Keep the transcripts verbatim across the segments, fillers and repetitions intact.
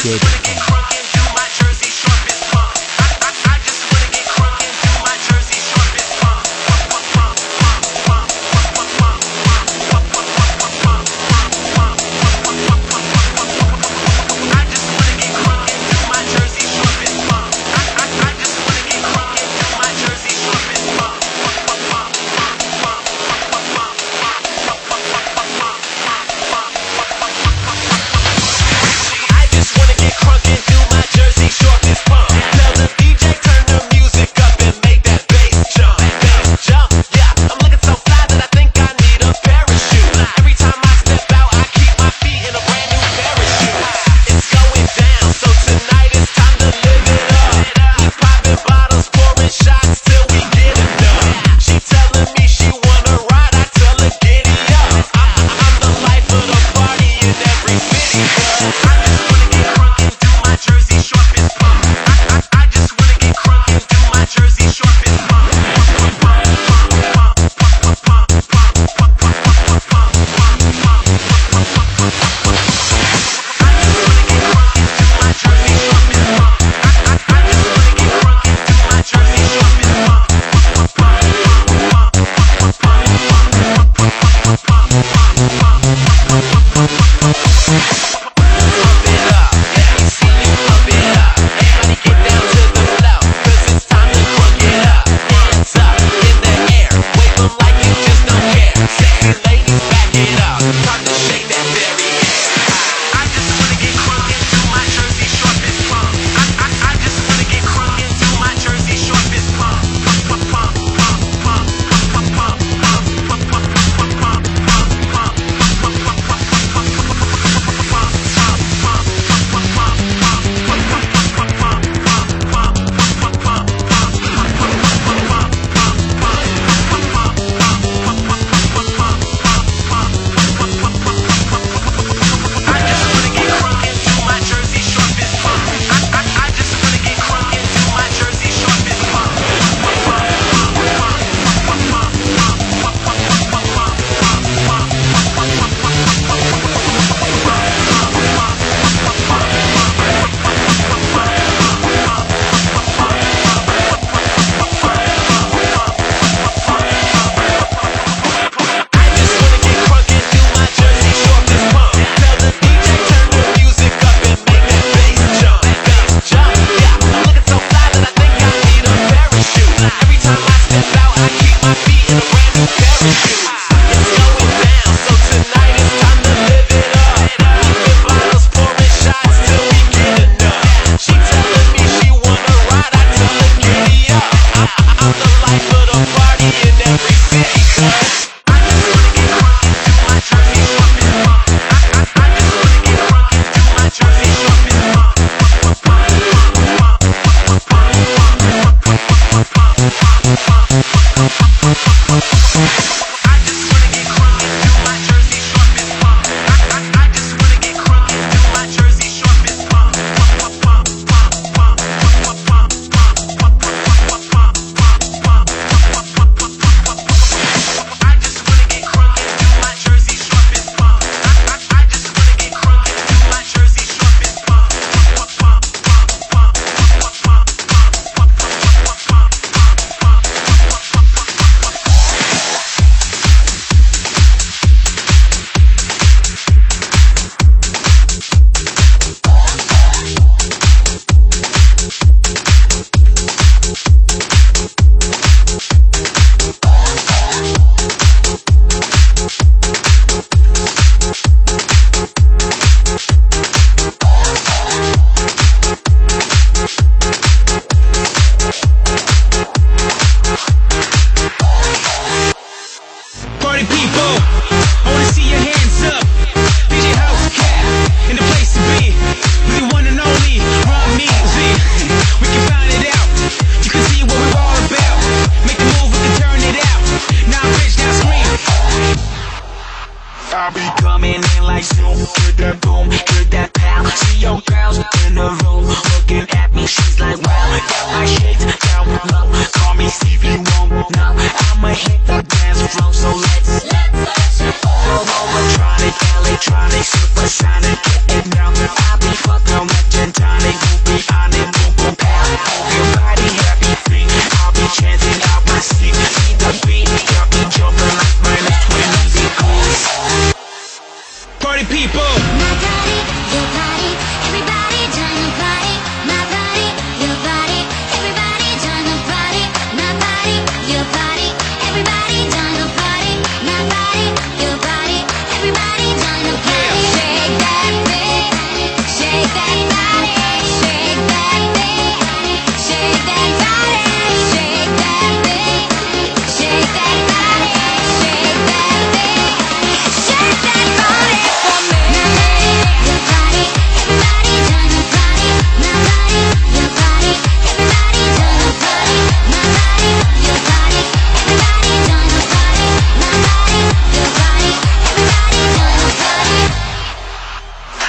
shit funk. Crunk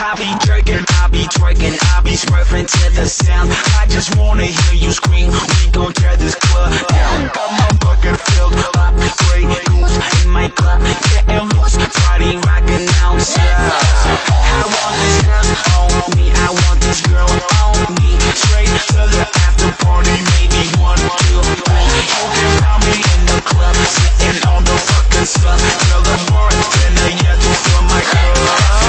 I be jerking, I be twerking, I be smurfing to the sound. I just wanna hear you scream. We gon' tear this club down. Got my bucket filled up, Grey Goose in my club, getting loose, party rockin' outside. I want this girl on me, I want this girl on me. Straight to the after party, maybe one, two, three. You can find me in the club, sitting on the fucking stuff. Till the morning, then I get to feel my club.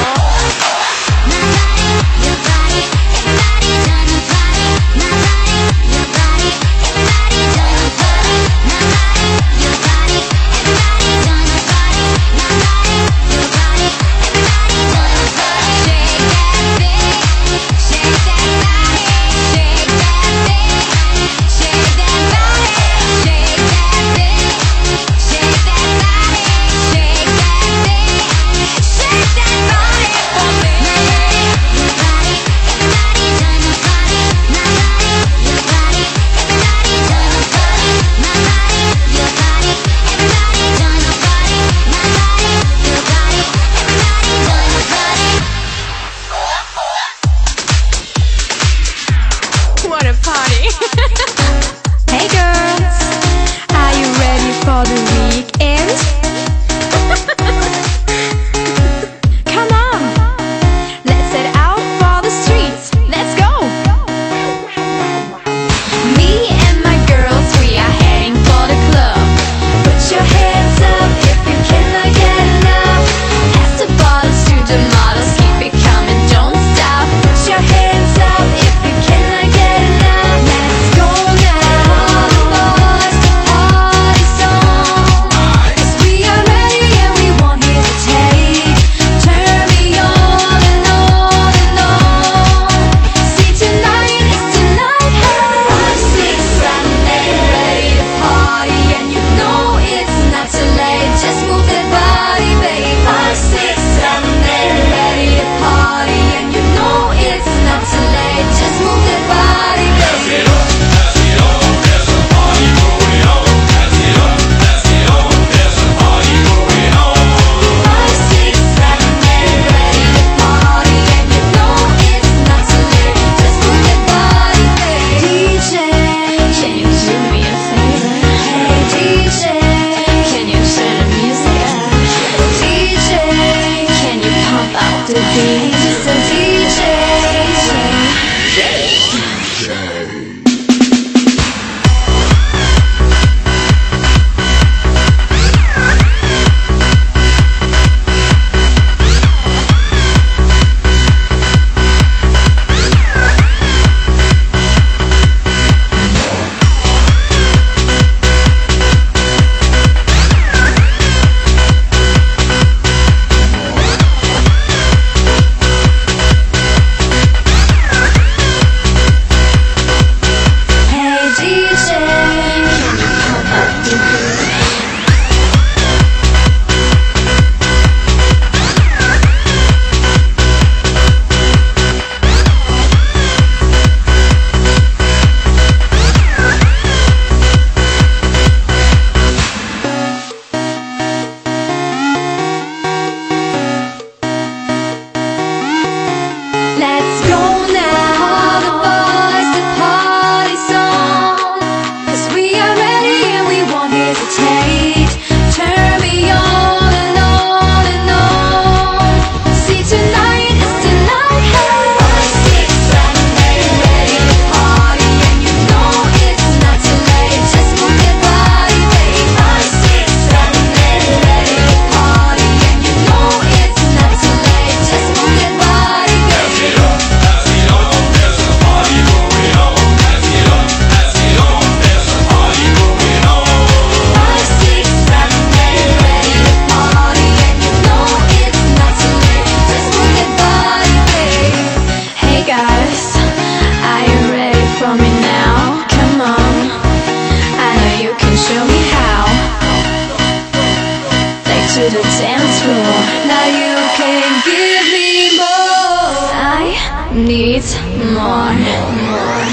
Need more, more.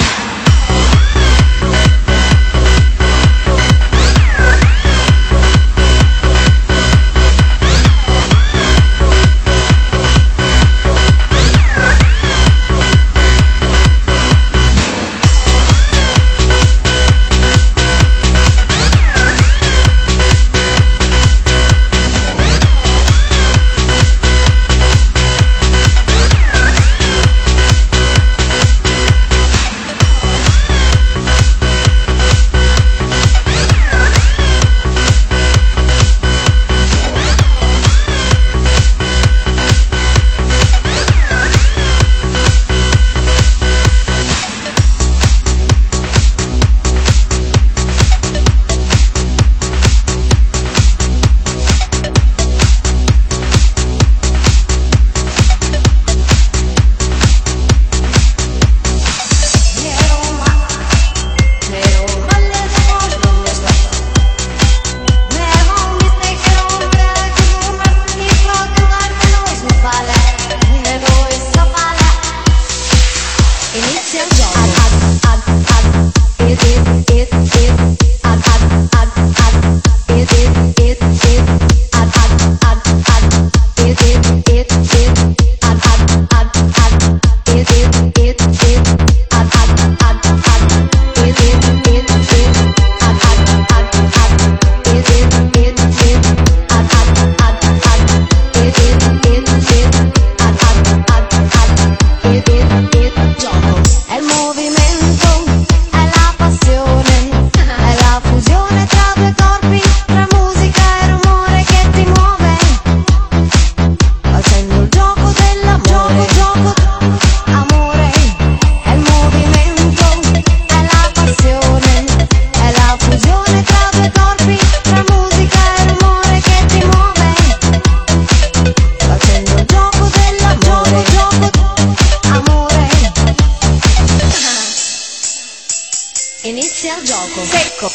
Inizia il gioco. Secco.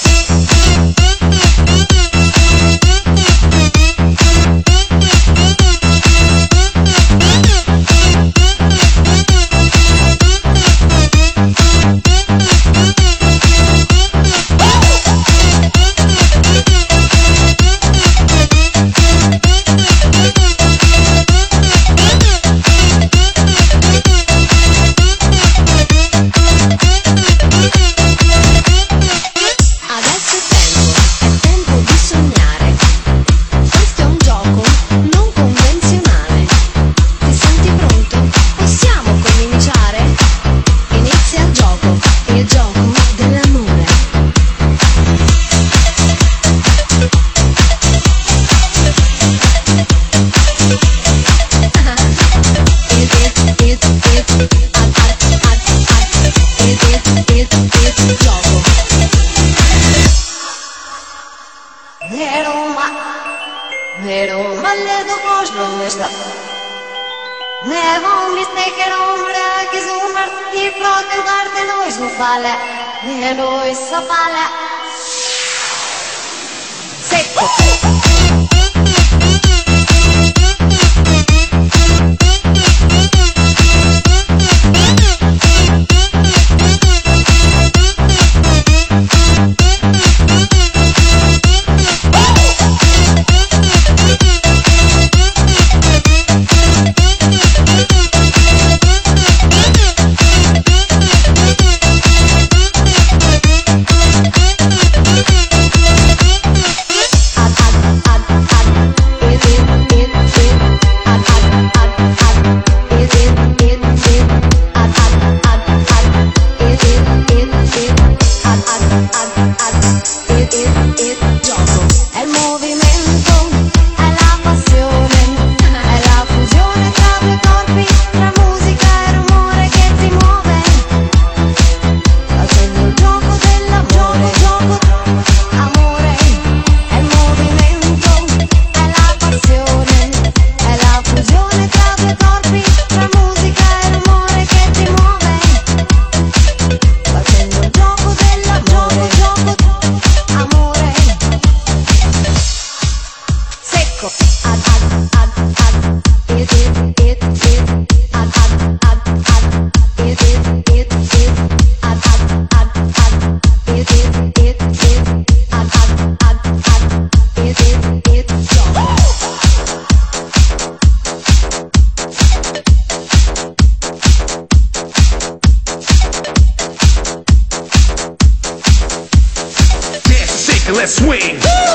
Let's swing.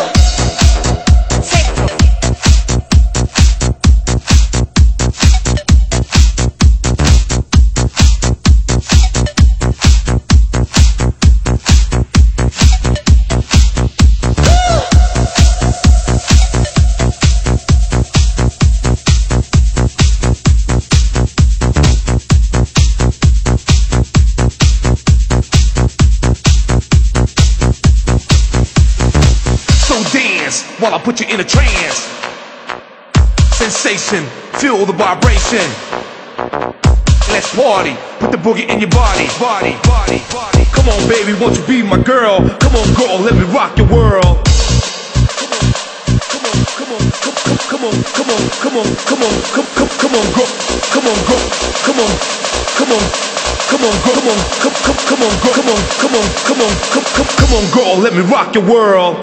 While I put you in a trance, sensation, feel the vibration. Let's party, put the boogie in your body, body, body, body. Come on, baby, won't you be my girl? Come on, girl, let me rock your world. Come on, come on, come on, come on, come on, come on, come, come, come on, girl, come on, girl, come on, come on, come on, come on, come, come, come on, girl, come on, come on, come on, come, come, come on, girl, let me rock your world.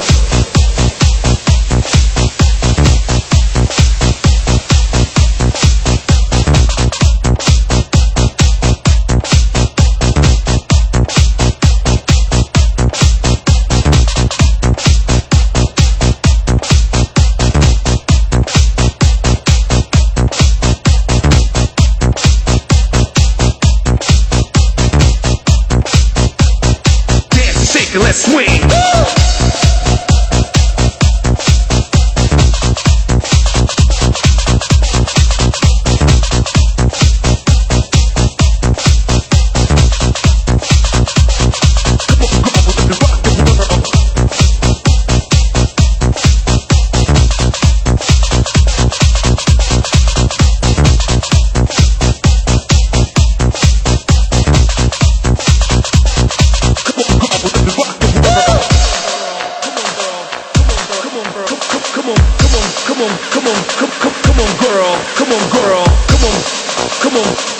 Let's swing. Come on.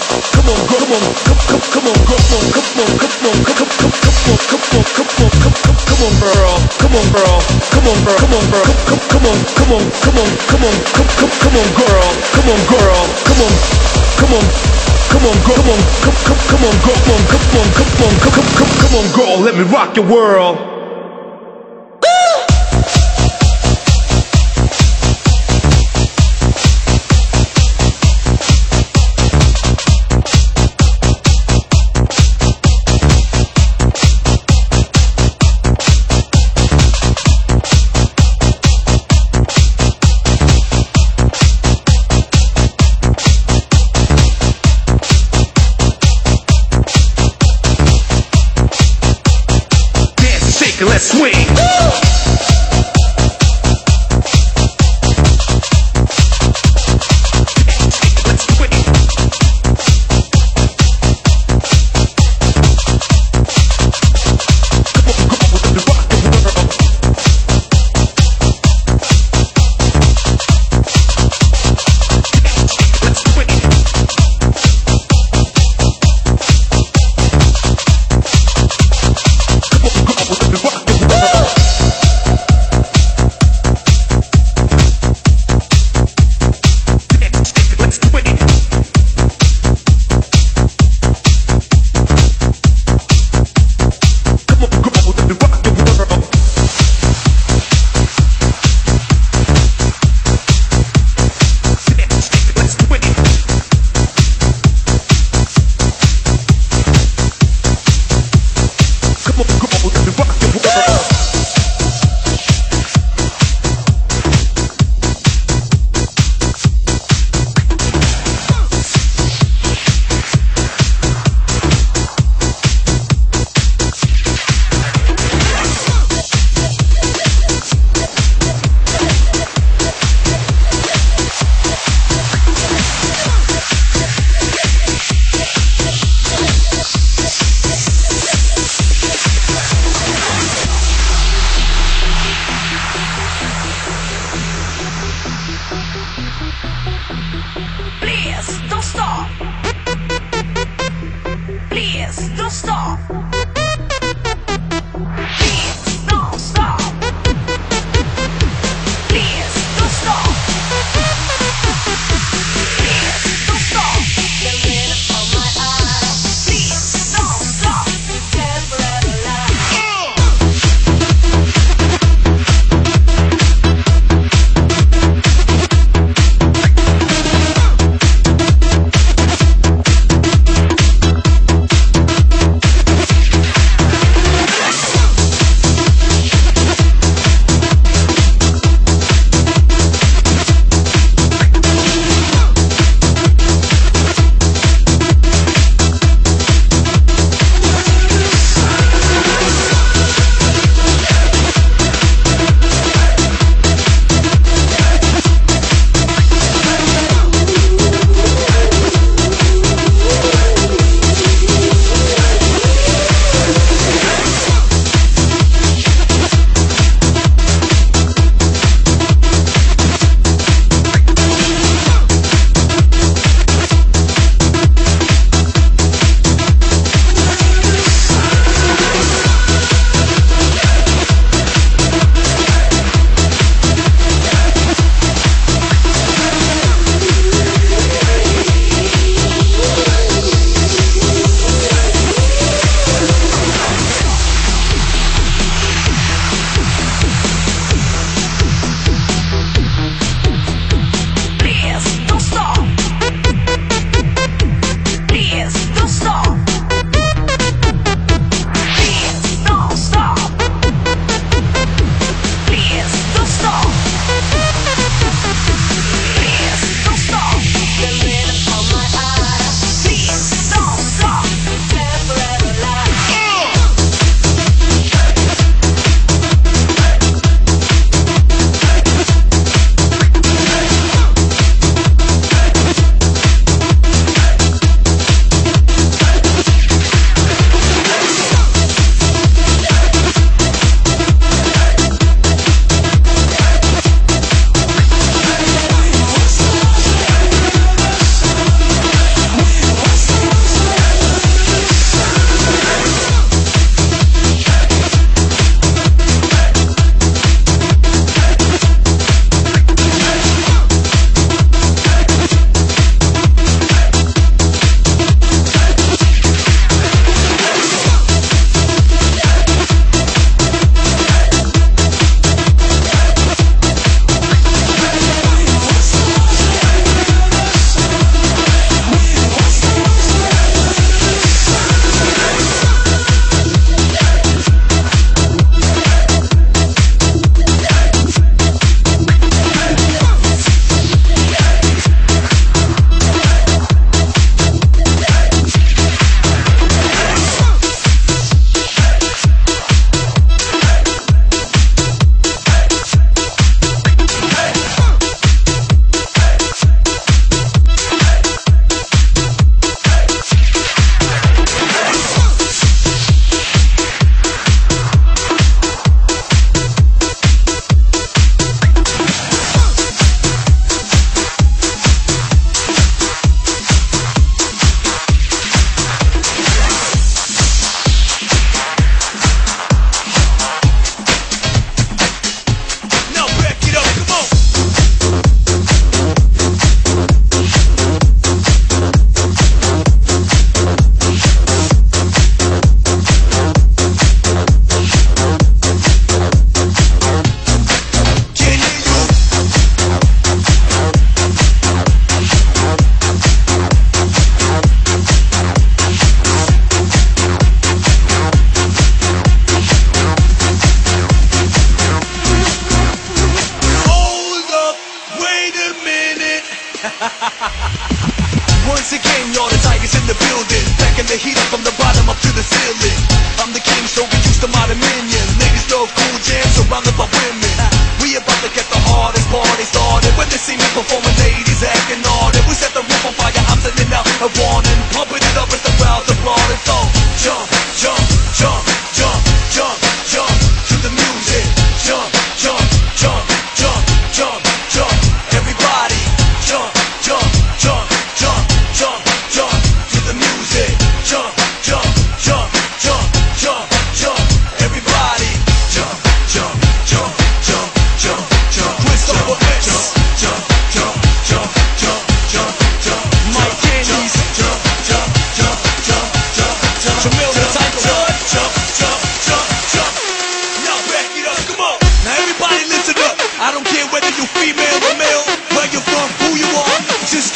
Come on, girl, come on, come, come, come on, girl, come on, come on, come on, come, come, come, come on, come on, come on, come, come, come on, girl, come on, girl, come on, girl, come on, girl, come, come, come on, come on, come on, come on, come, come, come on, girl, come on, girl, come on, come on, come on, girl, come on, come, come, come on, girl, come on, come on, come on, come, come, come, come on, girl, let me rock your world. Let's swing.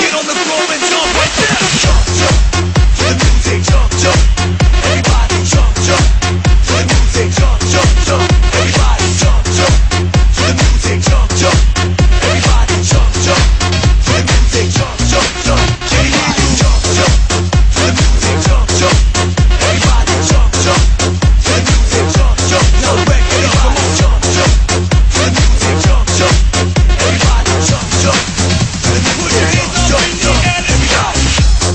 get on the floor and jump right there. Jump, jump, to the music, jump, jump. Everybody jump, jump, to the music, jump, jump, jump. Everybody jump, jump, to the music, jump, jump. Everybody jump, jump, to the music, jump, jump, jump. Everybody jump, jump, to the music, jump, jump. Everybody jump, jump, to the music, jump, jump. Now record it, come on, jump, jump, to the music, jump, jump. Everybody jump, jump, to the music, jump, jump, jump. Everybody.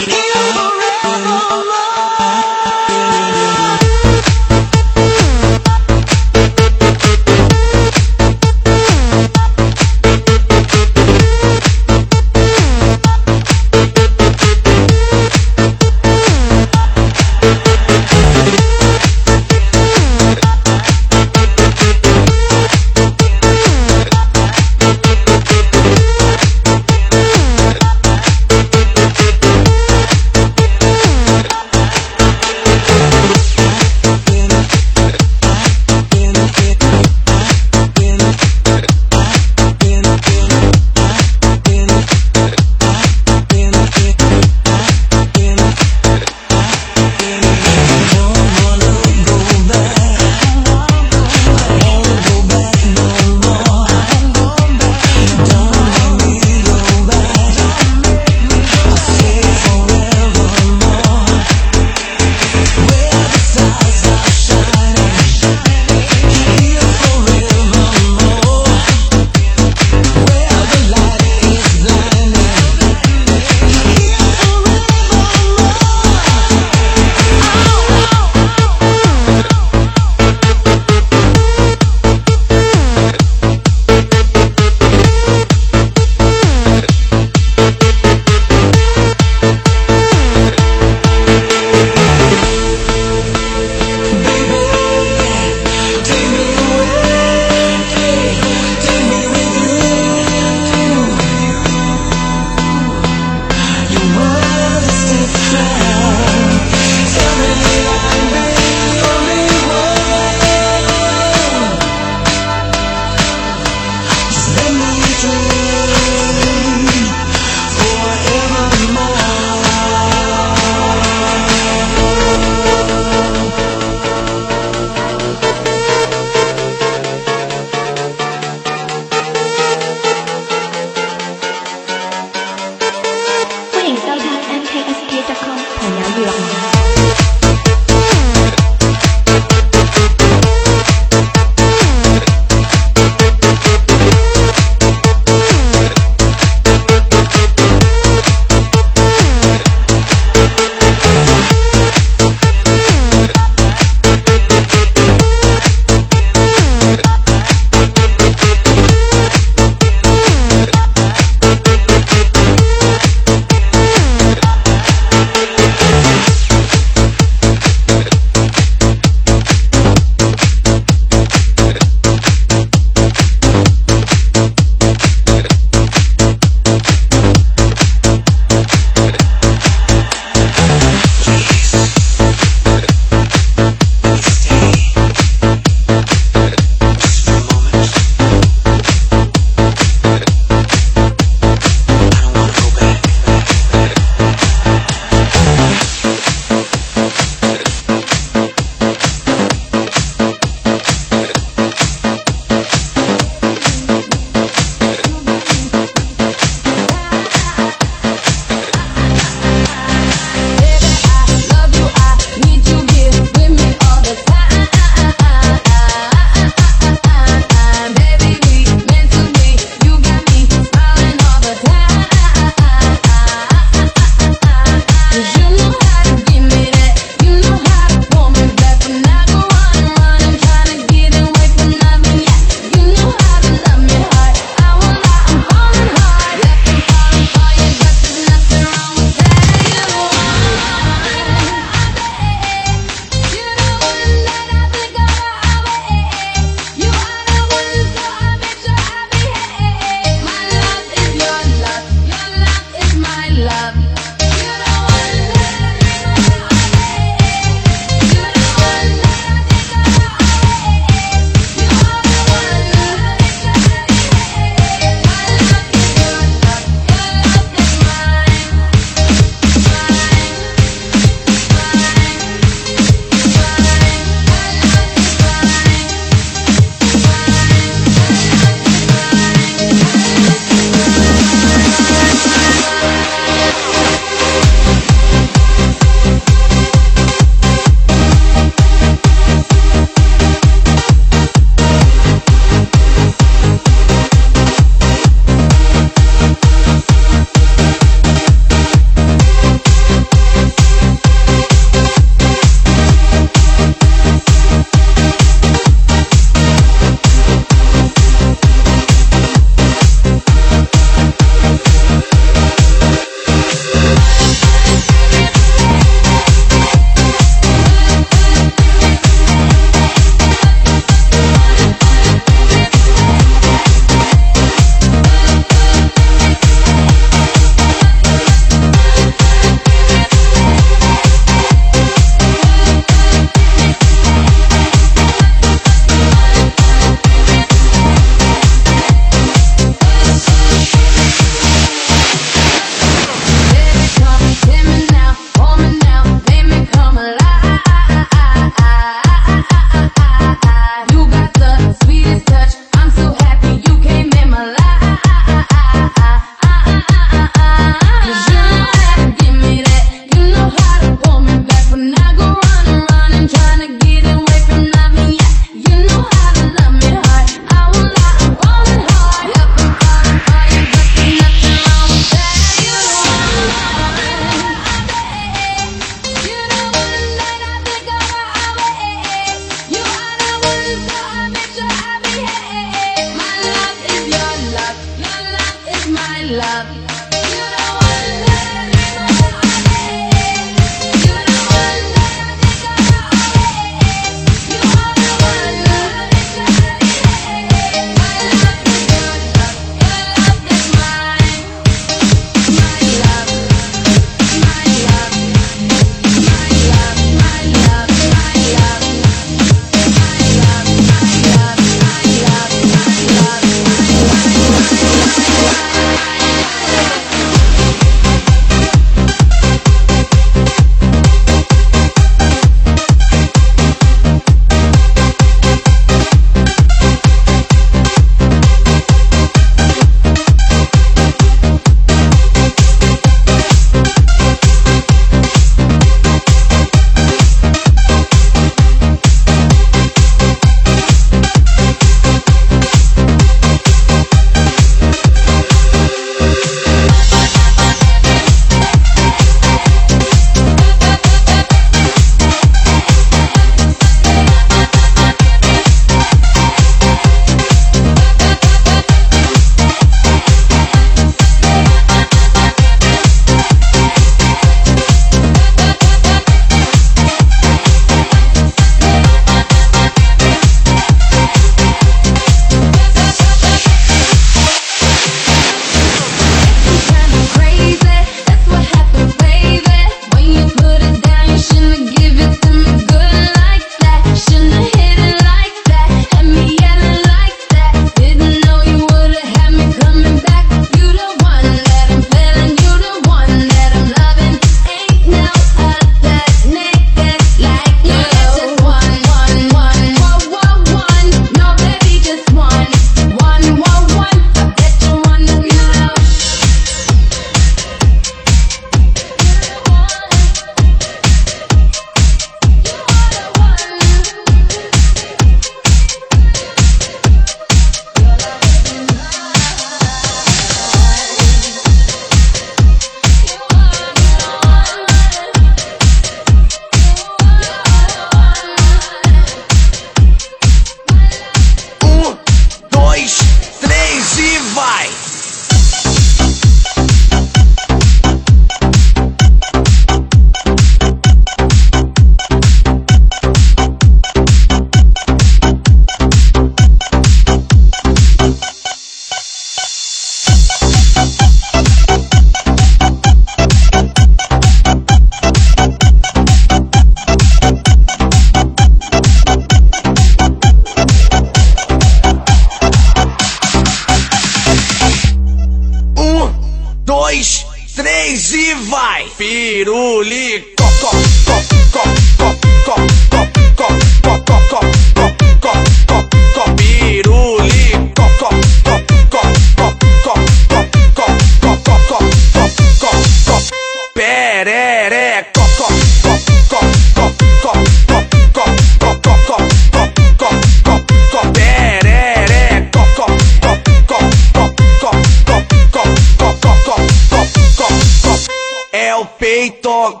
três e vai! Piruli, co, co, co, co, co, co, co, co, co, co, co, co, co, co, piruli, co, co, co, co, co, co, co, co, co, co, co, co, perere, co, co, co, co, co, co, co, co, co, co, co, co, co, perere, co, co, co, co, co, co, co, co, co, co, co, co, é o peito.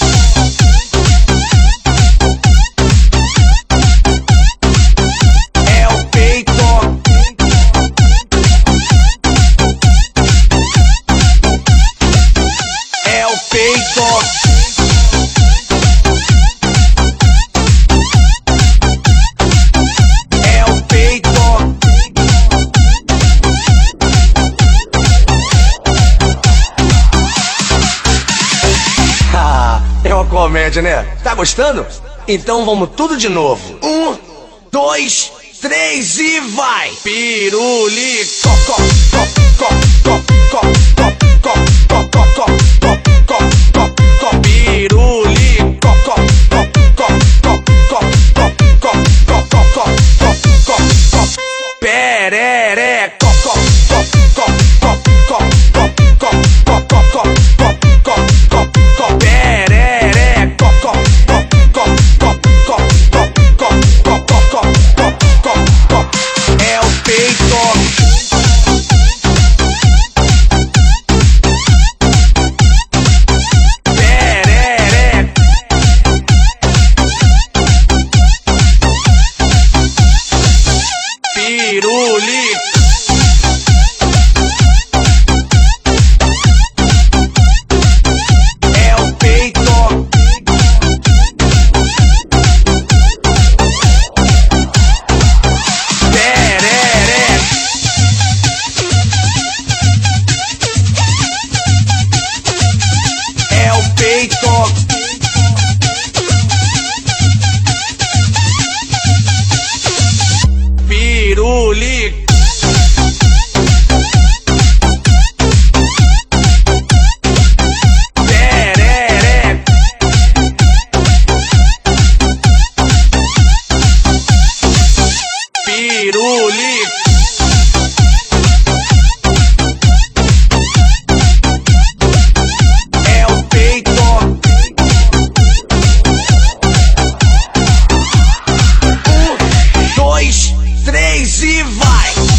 Comédia, né? Tá gostando? Então vamos tudo de novo. Um, dois, três e vai! Piruli, co, co, co, co, co, co, co, co, co, co, co, co, co, co, piruli, co, co, co, co, co, co, co, co, co, co, co, co, perere, co, co, co, co, co, co, co, co, co, co, co, co, co, perere, co, co, co, co, co, co, co, co, co, co, co, é o peito. Piruli, é o peito. Perere, é o peito. Piruli, perere, piruli, é o peito. Um, dois, três e vai!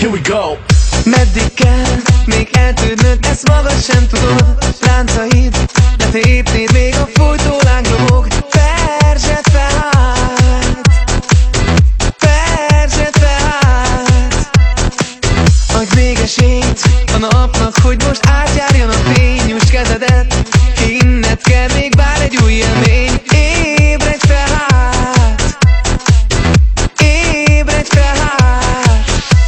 Here we go. Meddig kell még eltűnöd, ezt magad sem tudod. Láncaid, de tépnéd még a fújtóláng dobog. Perzsed tehát, perzsed tehát. Adj még esélyt a napnak, hogy most átjárjon a fény. Nyújtsd kezedet, hinned kell még bár egy új élmény. Ébredj tehát, ébredj tehát.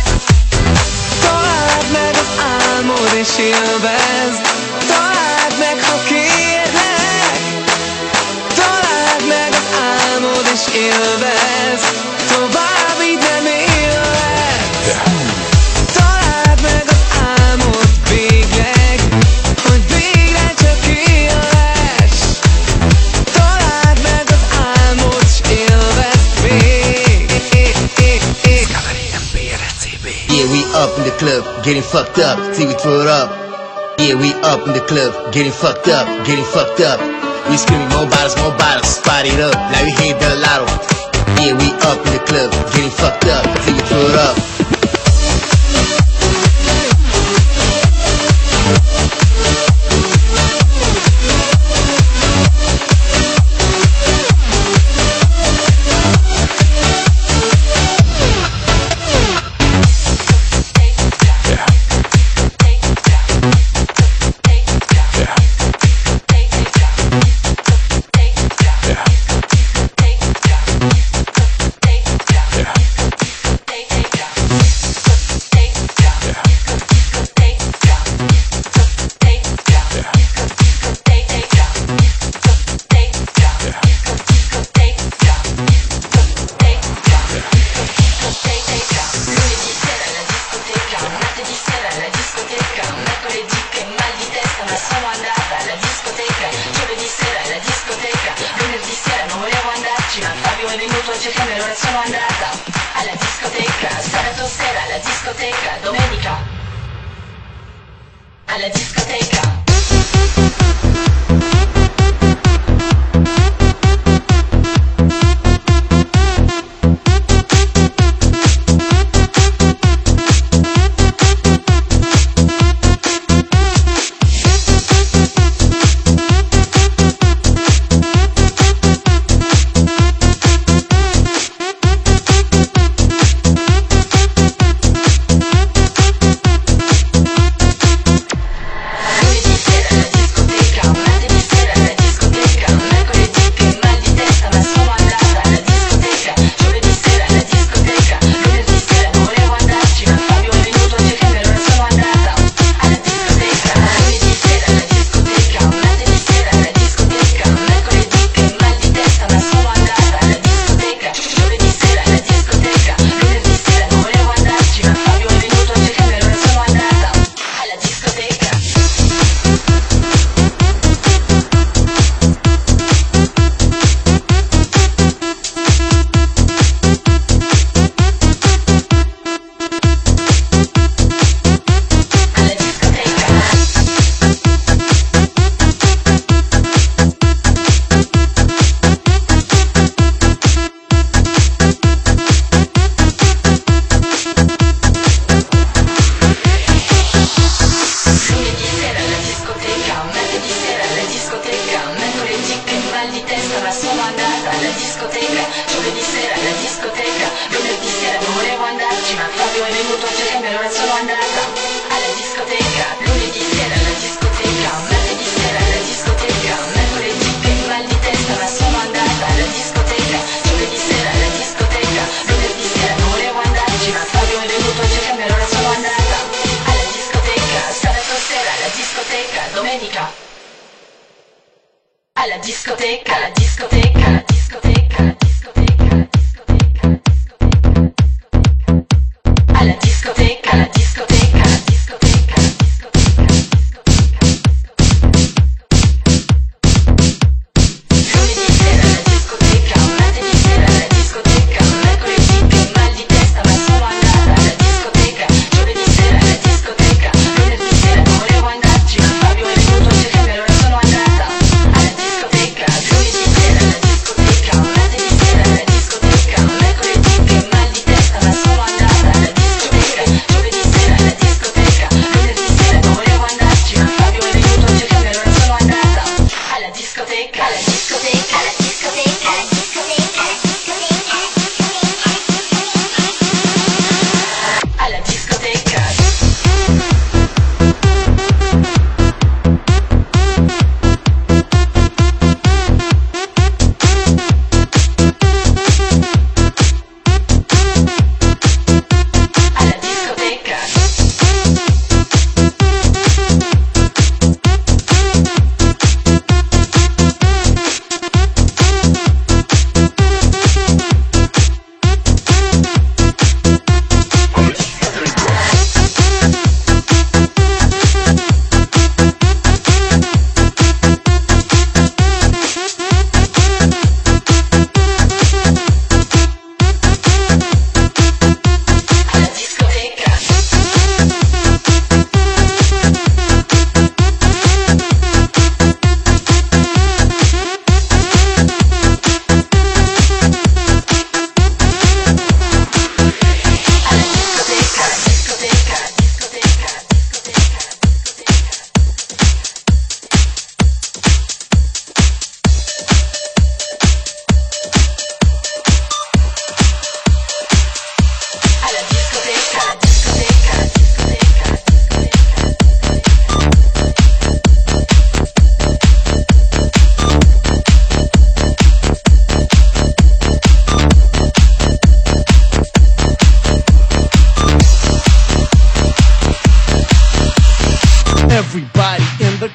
Találd meg az álmod és élvezd. Találd meg, ha kérlek. Találd meg az álmod és élvezd. Tovább így nem élek. Találd meg az álmod végleg, hogy végre csak éless. Találd meg az álmod és élvezd még. Yeah, we up in the club, getting fucked up, till we throw it up. Yeah, we up in the club, getting fucked up, getting fucked up. We screaming more bottles, more bottles, spot it up, like we hit the lotto. Yeah, we up in the club, getting fucked up, till we throw it up. Alla discoteca, alla discoteca, alla discoteca, alla discoteca, alla discoteca, alla discoteca, alla discoteca, alla discoteca, alla discoteca. Lunedì sera alla discoteca, martedì sera alla discoteca, mercoledì che mal di testa ma sono andata alla discoteca, giovedì sera alla discoteca, venerdì sera non volevo andarci ma Fabio è venuto a cercarmi allora sono andata alla discoteca, lunedì sera alla discoteca.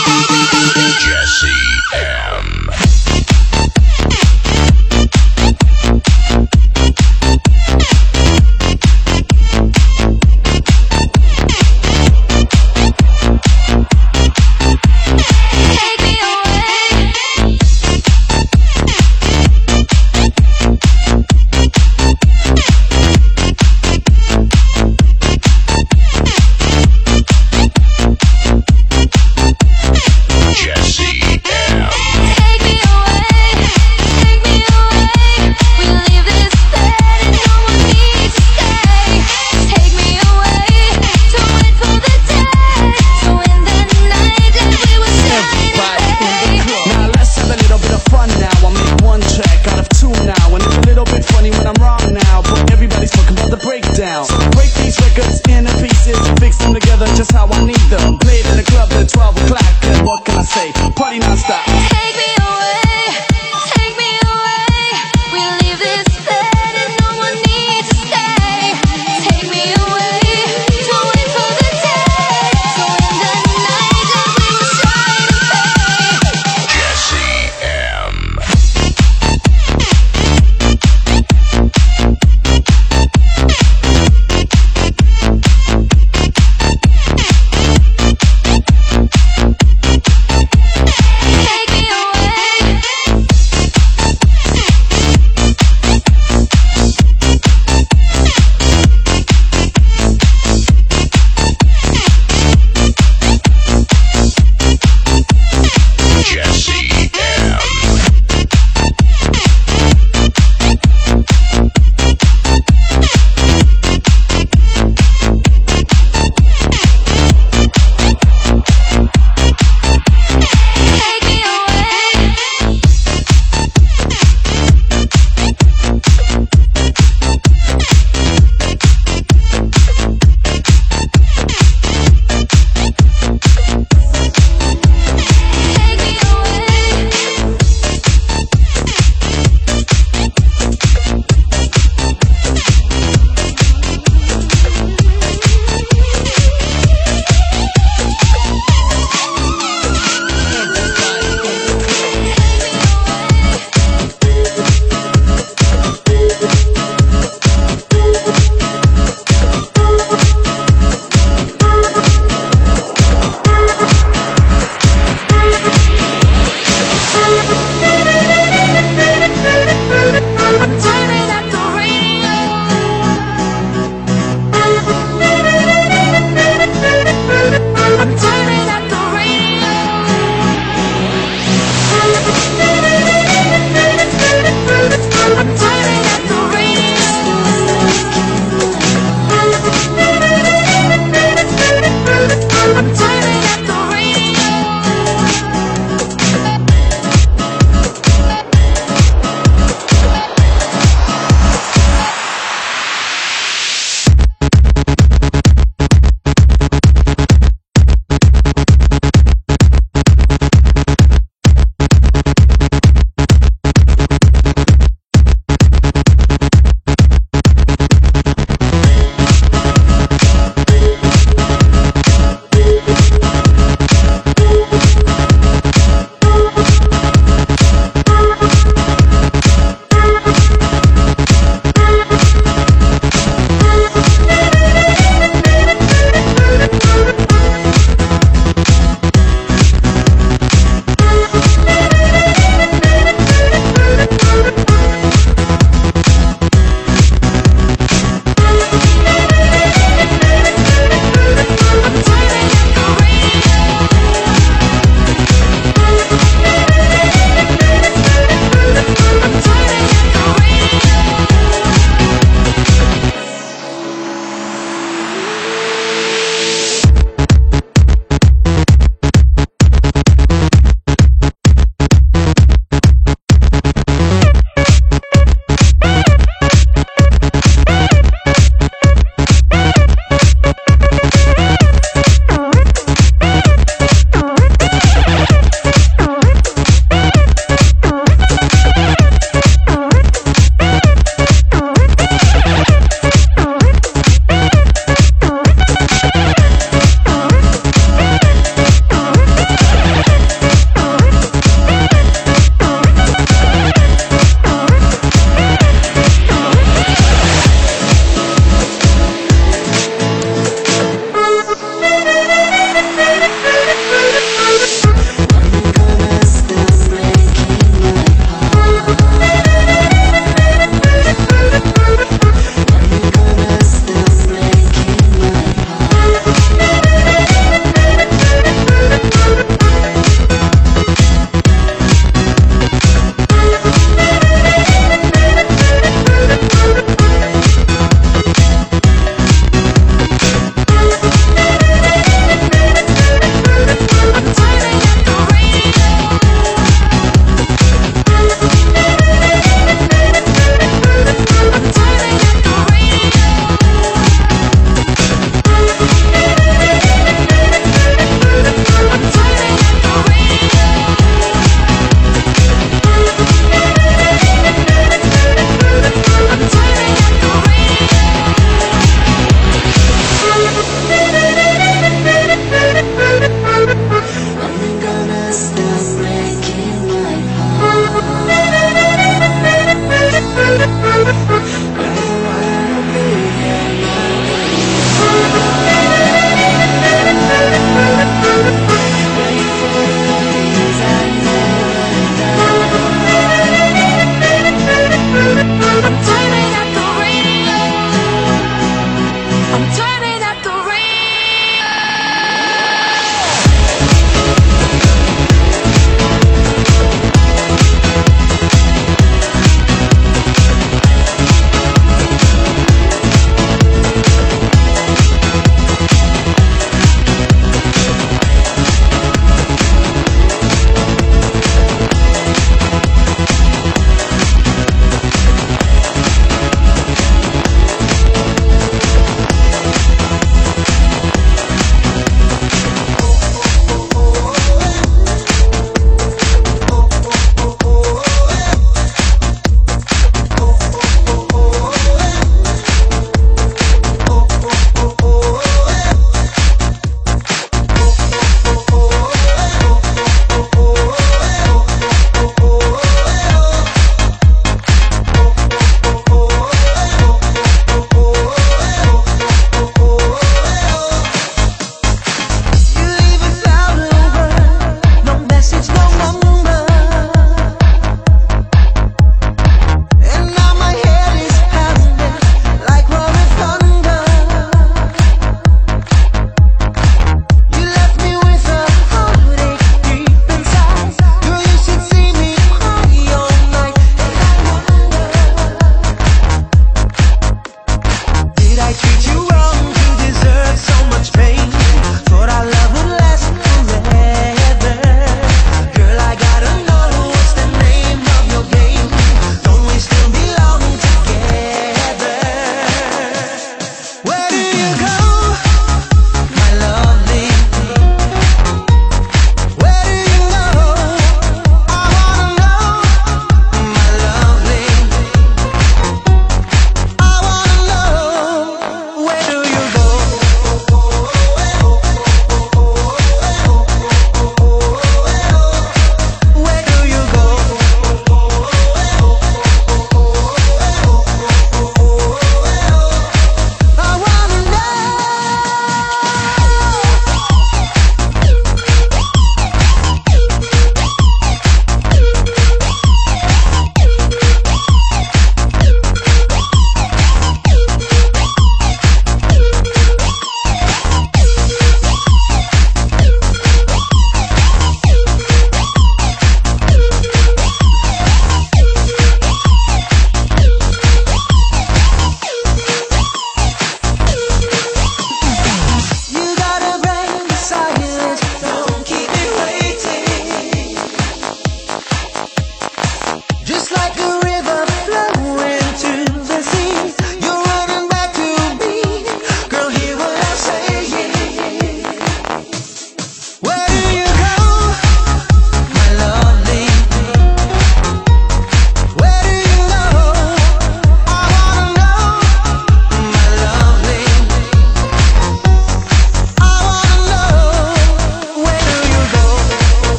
Just how I need them. Played in the club till twelve o'clock. And what can I say? Party non-stop. Take me away, take me away. We leave this bed and no one needs to stay. Take me away, don't wait for the day. So in the night that we will try to pay. Jesse M. Take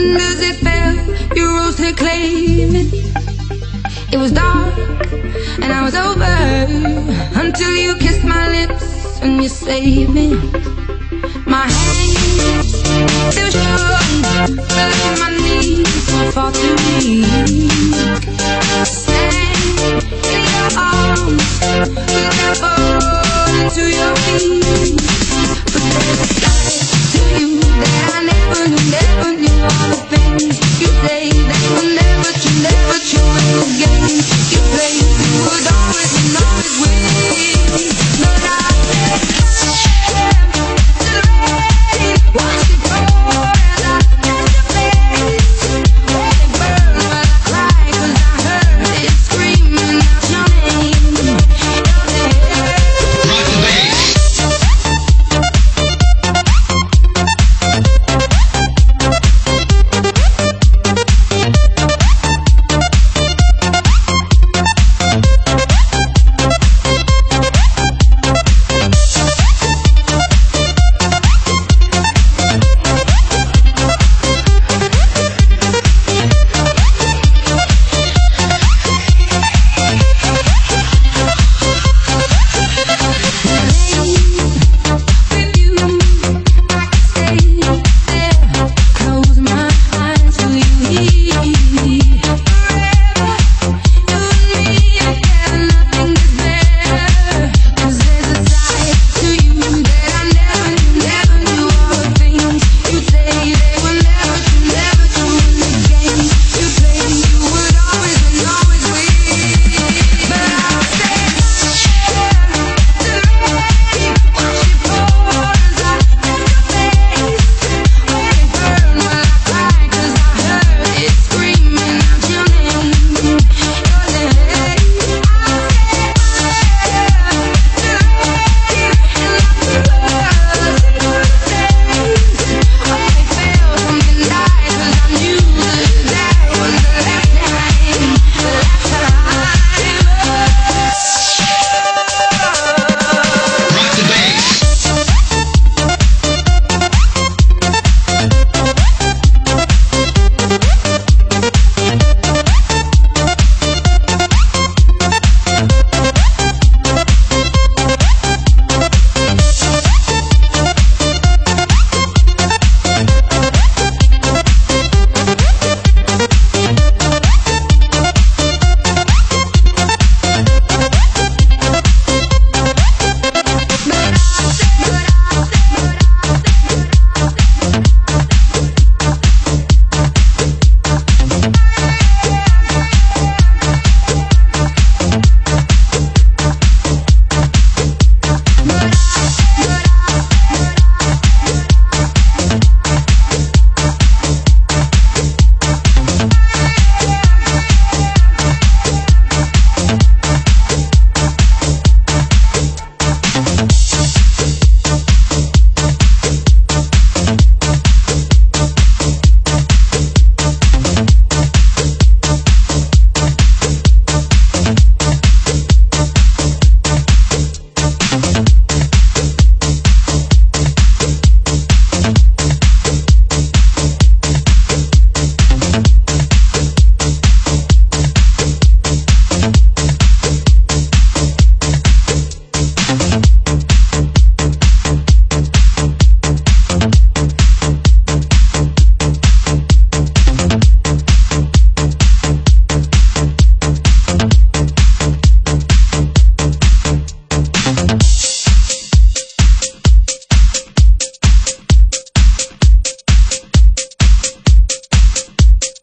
music fell, you rose to claim it. It was dark and I was over until you kissed my lips and you saved me. My hands still shook, below my knees, so far too weak. Stand in your arms, look out fall into your feet. But there's a side to you that I never knew, never knew. All the things you say that will never true, never true in this game you play. You would always and always win, but I said I am still ready. Watch it pour as I touch your face. Let it burn while I cry, 'cause I heard it screaming out your name, your name. Rock the bass.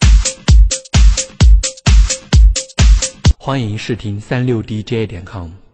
欢迎试听三六D J 点 com。